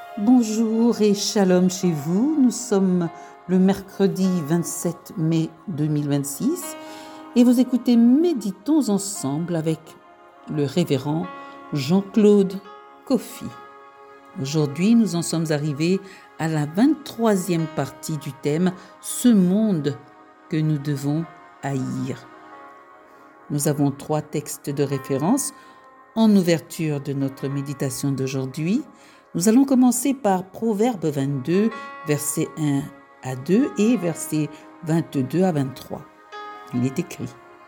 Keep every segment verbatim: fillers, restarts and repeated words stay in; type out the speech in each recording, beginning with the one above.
Bonjour et shalom chez vous. Nous sommes le mercredi vingt-sept mai deux mille vingt-six et vous écoutez Méditons ensemble avec le révérend Jean-Claude Koffi. Aujourd'hui, nous en sommes arrivés à la vingt-troisième partie du thème « Ce monde que nous devons haïr ». Nous avons trois textes de référence en ouverture de notre méditation d'aujourd'hui. Nous allons commencer par Proverbe vingt-deux, versets un à deux et versets vingt-deux à vingt-trois. Il est écrit :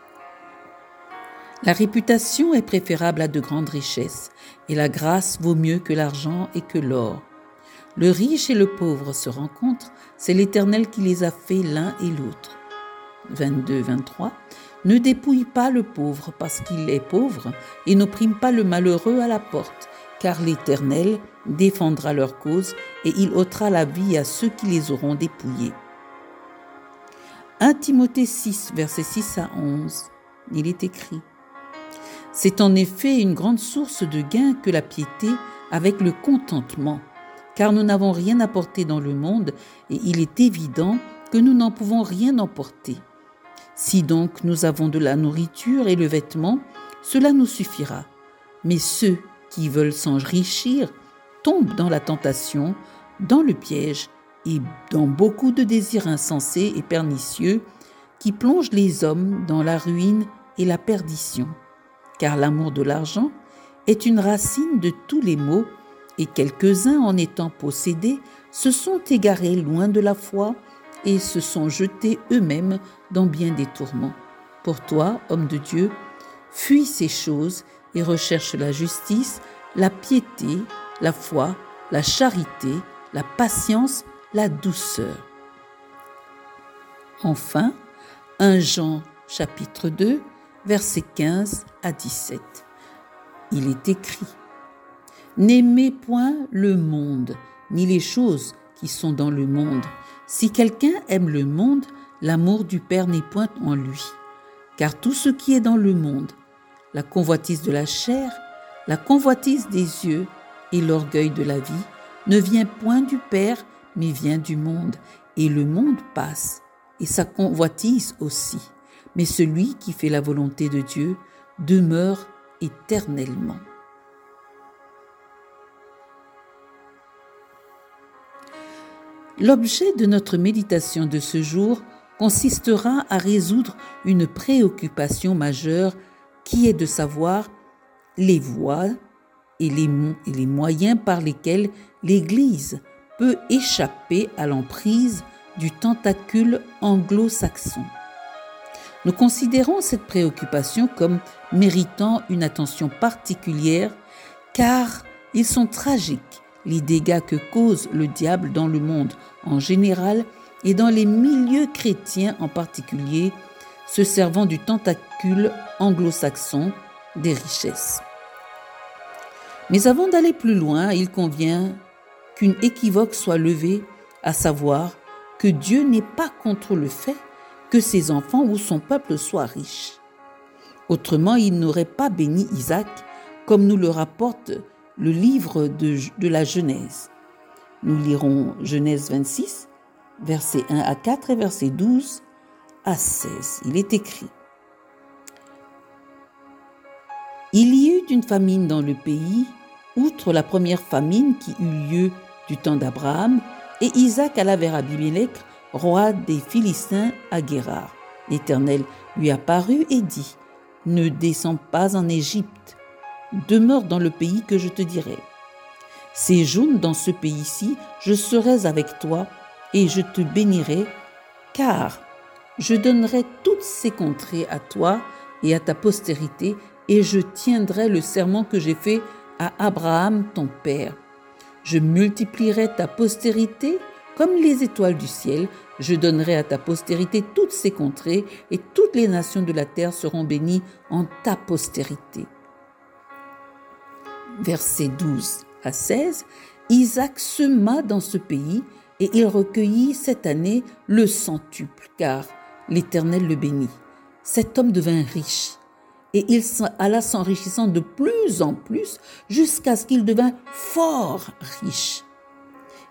« La réputation est préférable à de grandes richesses, et la grâce vaut mieux que l'argent et que l'or. Le riche et le pauvre se rencontrent, c'est l'Éternel qui les a fait l'un et l'autre. » vingt-deux vingt-trois. « Ne dépouille pas le pauvre parce qu'il est pauvre, et n'opprime pas le malheureux à la porte, car l'Éternel défendra leur cause, et il ôtera la vie à ceux qui les auront dépouillés. » premier Timothée six, versets six à onze, il est écrit : « C'est en effet une grande source de gain que la piété avec le contentement, car nous n'avons rien apporté dans le monde, et il est évident que nous n'en pouvons rien emporter. Si donc nous avons de la nourriture et le vêtement, cela nous suffira. Mais ceux qui veulent s'enrichir tombent dans la tentation, dans le piège et dans beaucoup de désirs insensés et pernicieux qui plongent les hommes dans la ruine et la perdition. Car l'amour de l'argent est une racine de tous les maux, et quelques-uns, en étant possédés, se sont égarés loin de la foi et se sont jetés eux-mêmes dans bien des tourments. Pour toi, homme de Dieu, fuis ces choses et recherche la justice, la piété, la foi, la charité, la patience, la douceur. » Enfin, premier Jean chapitre deux, versets quinze à dix-sept. Il est écrit : « N'aimez point le monde, ni les choses qui sont dans le monde. Si quelqu'un aime le monde, l'amour du Père n'est point en lui. Car tout ce qui est dans le monde, la convoitise de la chair, la convoitise des yeux et l'orgueil de la vie, ne vient point du Père, mais vient du monde. Et le monde passe, et sa convoitise aussi. Mais celui qui fait la volonté de Dieu demeure éternellement. » L'objet de notre méditation de ce jour consistera à résoudre une préoccupation majeure qui est de savoir les voies et les, et les moyens par lesquels l'Église peut échapper à l'emprise du tentacule anglo-saxon. Nous considérons cette préoccupation comme méritant une attention particulière car ils sont tragiques, les dégâts que cause le diable dans le monde en général et dans les milieux chrétiens en particulier, se servant du tentacule anglo-saxon des richesses. Mais avant d'aller plus loin, il convient qu'une équivoque soit levée, à savoir que Dieu n'est pas contre le fait que ses enfants ou son peuple soient riches. Autrement, il n'aurait pas béni Isaac, comme nous le rapporte le livre de, de la Genèse. Nous lirons Genèse vingt-six, versets un à quatre et versets douze à seize. Il est écrit : « Il y eut une famine dans le pays, outre la première famine qui eut lieu du temps d'Abraham, et Isaac alla vers Abimelech, roi des Philistins, à Guérar. L'Éternel lui apparut et dit : Ne descends pas en Égypte, demeure dans le pays que je te dirai. Séjourne dans ce pays-ci, je serai avec toi et je te bénirai, car je donnerai toutes ces contrées à toi et à ta postérité, et je tiendrai le serment que j'ai fait à Abraham ton père. Je multiplierai ta postérité comme les étoiles du ciel, je donnerai à ta postérité toutes ces contrées, et toutes les nations de la terre seront bénies en ta postérité. » Versets douze à seize, Isaac sema dans ce pays et il recueillit cette année le centuple, car l'Éternel le bénit. Cet homme devint riche et il alla s'enrichissant de plus en plus jusqu'à ce qu'il devint fort riche.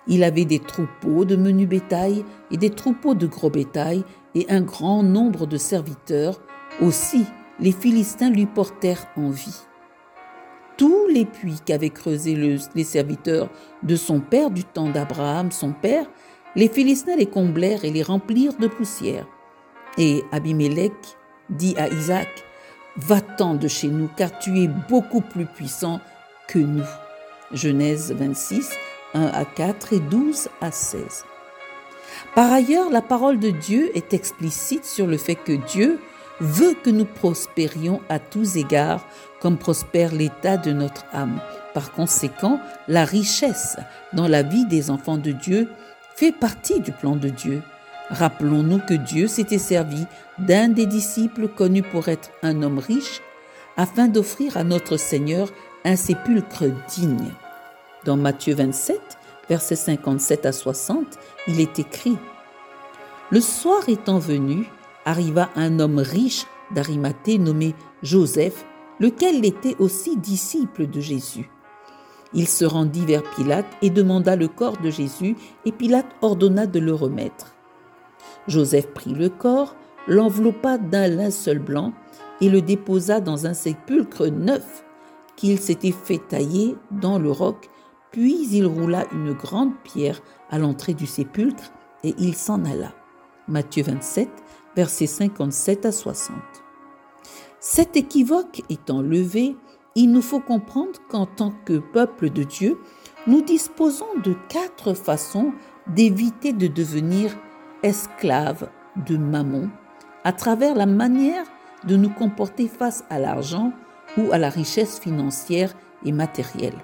Il avait des troupeaux de menu bétail et des troupeaux de gros bétail et un grand nombre de serviteurs. Aussi, les Philistins lui portèrent envie. Tous les puits qu'avaient creusés le, les serviteurs de son père du temps d'Abraham, son père, les Philistins les comblèrent et les remplirent de poussière. Et Abimélec dit à Isaac, « Va-t'en de chez nous, car tu es beaucoup plus puissant que nous. » Genèse vingt-six, un à quatre et douze à seize. Par ailleurs, la parole de Dieu est explicite sur le fait que Dieu veut que nous prospérions à tous égards, comme prospère l'état de notre âme. Par conséquent, la richesse dans la vie des enfants de Dieu fait partie du plan de Dieu. Rappelons-nous que Dieu s'était servi d'un des disciples connu pour être un homme riche, afin d'offrir à notre Seigneur un sépulcre digne. Dans Matthieu vingt-sept, versets cinquante-sept à soixante, il est écrit « Le soir étant venu, arriva un homme riche d'Arimathée nommé Joseph, lequel était aussi disciple de Jésus. Il se rendit vers Pilate et demanda le corps de Jésus, et Pilate ordonna de le remettre. Joseph prit le corps, l'enveloppa d'un linceul blanc et le déposa dans un sépulcre neuf qu'il s'était fait tailler dans le roc, puis il roula une grande pierre à l'entrée du sépulcre et il s'en alla. Matthieu vingt-sept, versets cinquante-sept à soixante. Cet équivoque étant levé, il nous faut comprendre qu'en tant que peuple de Dieu, nous disposons de quatre façons d'éviter de devenir esclaves de Mammon à travers la manière de nous comporter face à l'argent ou à la richesse financière et matérielle.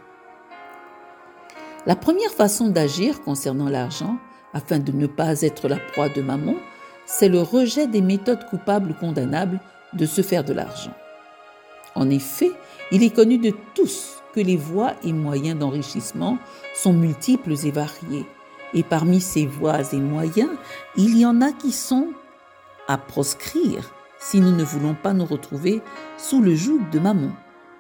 La première façon d'agir concernant l'argent, afin de ne pas être la proie de Mammon, c'est le rejet des méthodes coupables ou condamnables de se faire de l'argent. En effet, il est connu de tous que les voies et moyens d'enrichissement sont multiples et variés. Et parmi ces voies et moyens, il y en a qui sont à proscrire si nous ne voulons pas nous retrouver sous le joug de Mammon.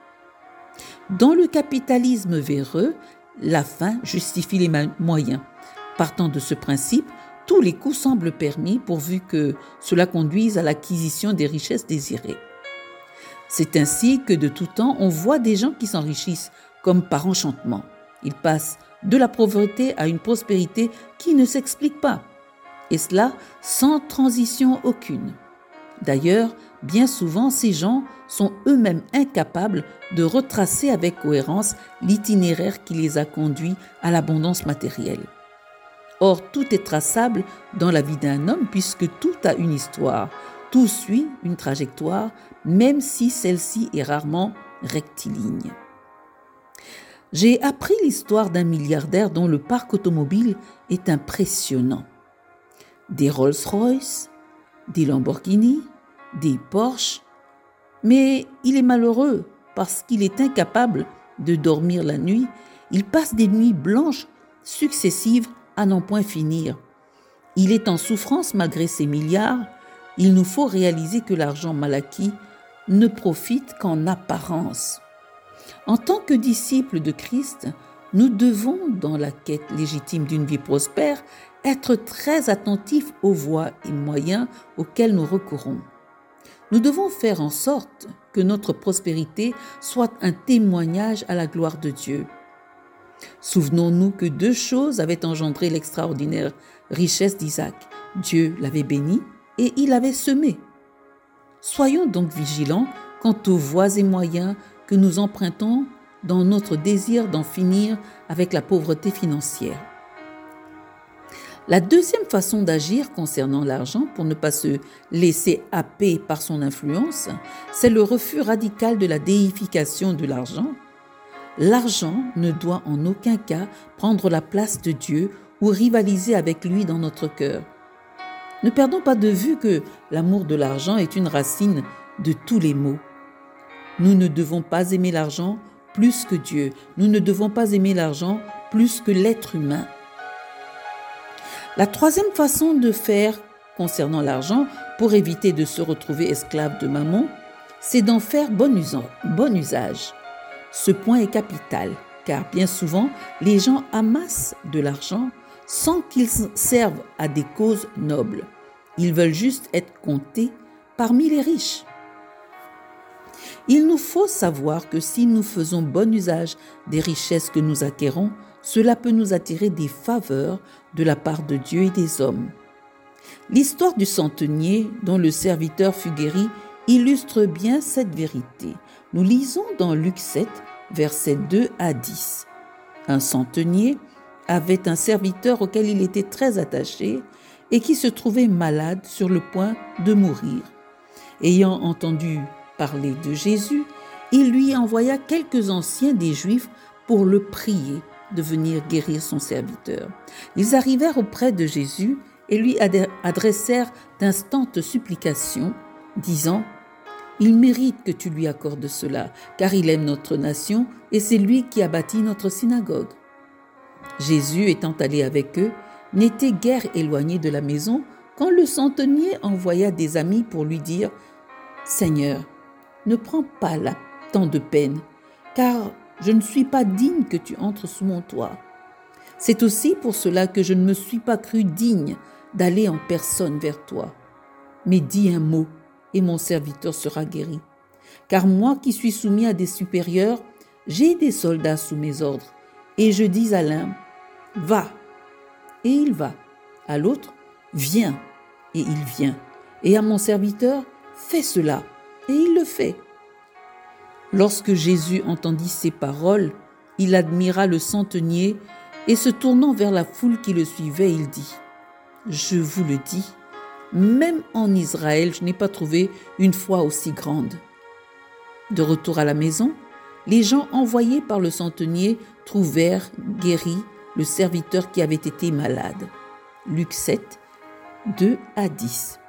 Dans le capitalisme véreux, la fin justifie les moyens. Partant de ce principe, tous les coups semblent permis pourvu que cela conduise à l'acquisition des richesses désirées. C'est ainsi que de tout temps, on voit des gens qui s'enrichissent comme par enchantement. Ils passent de la pauvreté à une prospérité qui ne s'explique pas, et cela sans transition aucune. D'ailleurs, bien souvent, ces gens sont eux-mêmes incapables de retracer avec cohérence l'itinéraire qui les a conduits à l'abondance matérielle. Or, tout est traçable dans la vie d'un homme puisque tout a une histoire, tout suit une trajectoire, même si celle-ci est rarement rectiligne. J'ai appris l'histoire d'un milliardaire dont le parc automobile est impressionnant. Des Rolls-Royce, des Lamborghini, des Porsche, mais il est malheureux parce qu'il est incapable de dormir la nuit. Il passe des nuits blanches successives à n'en point finir. Il est en souffrance malgré ses milliards. Il nous faut réaliser que l'argent mal acquis ne profite qu'en apparence. En tant que disciples de Christ, nous devons, dans la quête légitime d'une vie prospère, être très attentifs aux voies et moyens auxquels nous recourons. Nous devons faire en sorte que notre prospérité soit un témoignage à la gloire de Dieu. Souvenons-nous que deux choses avaient engendré l'extraordinaire richesse d'Isaac. Dieu l'avait béni et il l'avait semé. Soyons donc vigilants quant aux voies et moyens que nous empruntons dans notre désir d'en finir avec la pauvreté financière. La deuxième façon d'agir concernant l'argent pour ne pas se laisser happer par son influence, c'est le refus radical de la déification de l'argent. L'argent ne doit en aucun cas prendre la place de Dieu ou rivaliser avec lui dans notre cœur. Ne perdons pas de vue que l'amour de l'argent est une racine de tous les maux. Nous ne devons pas aimer l'argent plus que Dieu. Nous ne devons pas aimer l'argent plus que l'être humain. La troisième façon de faire concernant l'argent pour éviter de se retrouver esclave de Mammon, c'est d'en faire bon usage. Ce point est capital, car bien souvent, les gens amassent de l'argent sans qu'ils servent à des causes nobles. Ils veulent juste être comptés parmi les riches. Il nous faut savoir que si nous faisons bon usage des richesses que nous acquérons, cela peut nous attirer des faveurs de la part de Dieu et des hommes. L'histoire du centenier dont le serviteur fut guéri illustre bien cette vérité. Nous lisons dans Luc sept, versets deux à dix. Un centenier avait un serviteur auquel il était très attaché et qui se trouvait malade sur le point de mourir. Ayant entendu parler de Jésus, il lui envoya quelques anciens des Juifs pour le prier de venir guérir son serviteur. Ils arrivèrent auprès de Jésus et lui adressèrent d'instantes supplications, disant « Il mérite que tu lui accordes cela, car il aime notre nation et c'est lui qui a bâti notre synagogue. » Jésus, étant allé avec eux, n'était guère éloigné de la maison quand le centenier envoya des amis pour lui dire « Seigneur, ne prends pas là tant de peine, car je ne suis pas digne que tu entres sous mon toit. C'est aussi pour cela que je ne me suis pas cru digne d'aller en personne vers toi. Mais dis un mot, et mon serviteur sera guéri. Car moi qui suis soumis à des supérieurs, j'ai des soldats sous mes ordres, et je dis à l'un, va, et il va, à l'autre, viens, et il vient, et à mon serviteur, fais cela, et il le fait. » Lorsque Jésus entendit ces paroles, il admira le centenier, et se tournant vers la foule qui le suivait, il dit, « Je vous le dis, même en Israël, je n'ai pas trouvé une foi aussi grande. » De retour à la maison, les gens envoyés par le centenier trouvèrent guéri le serviteur qui avait été malade. Luc sept, deux à dix.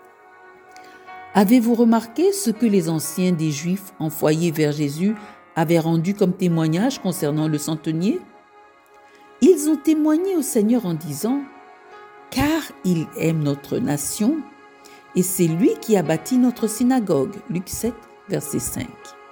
Avez-vous remarqué ce que les anciens des Juifs envoyés vers Jésus avaient rendu comme témoignage concernant le centenier? Ils ont témoigné au Seigneur en disant « Car il aime notre nation, et c'est lui qui a bâti notre synagogue. » Luc sept, verset cinq.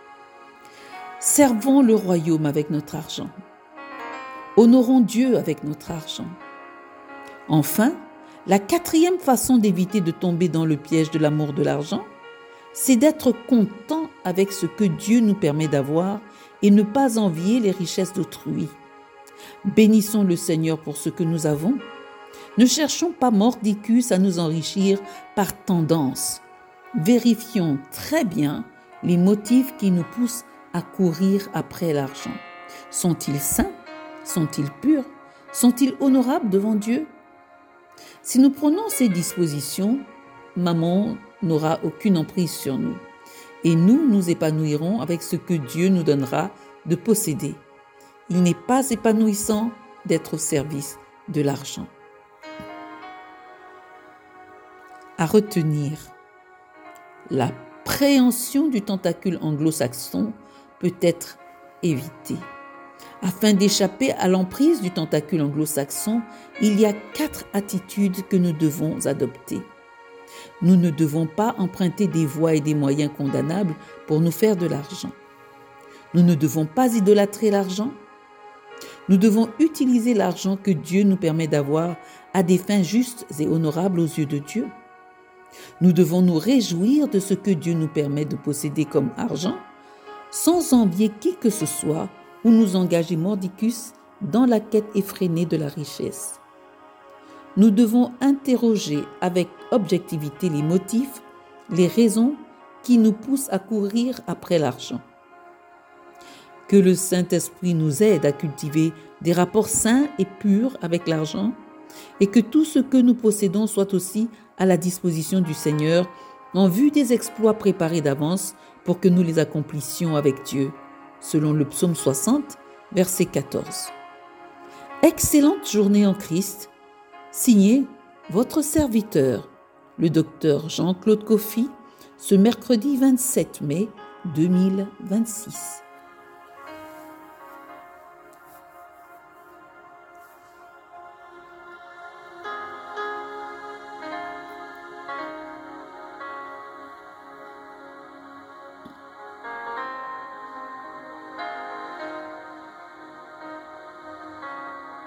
Servons le royaume avec notre argent. Honorons Dieu avec notre argent. Enfin, la quatrième façon d'éviter de tomber dans le piège de l'amour de l'argent, c'est d'être content avec ce que Dieu nous permet d'avoir et ne pas envier les richesses d'autrui. Bénissons le Seigneur pour ce que nous avons. Ne cherchons pas mordicus à nous enrichir par tendance. Vérifions très bien les motifs qui nous poussent à courir après l'argent. Sont-ils saints? Sont-ils purs? Sont-ils honorables devant Dieu? Si nous prenons ces dispositions, maman n'aura aucune emprise sur nous et nous nous épanouirons avec ce que Dieu nous donnera de posséder. Il n'est pas épanouissant d'être au service de l'argent. À retenir, la préhension du tentacule anglo-saxon peut être évitée. Afin d'échapper à l'emprise du tentacule anglo-saxon, il y a quatre attitudes que nous devons adopter. Nous ne devons pas emprunter des voies et des moyens condamnables pour nous faire de l'argent. Nous ne devons pas idolâtrer l'argent. Nous devons utiliser l'argent que Dieu nous permet d'avoir à des fins justes et honorables aux yeux de Dieu. Nous devons nous réjouir de ce que Dieu nous permet de posséder comme argent, sans envier qui que ce soit ou nous engager mordicus dans la quête effrénée de la richesse. Nous devons interroger avec objectivité les motifs, les raisons qui nous poussent à courir après l'argent. Que le Saint-Esprit nous aide à cultiver des rapports sains et purs avec l'argent et que tout ce que nous possédons soit aussi à la disposition du Seigneur en vue des exploits préparés d'avance pour que nous les accomplissions avec Dieu, selon le psaume soixante, verset quatorze. Excellente journée en Christ, signé votre serviteur, le docteur Jean-Claude Coffy, ce mercredi vingt-sept mai deux mille vingt-six.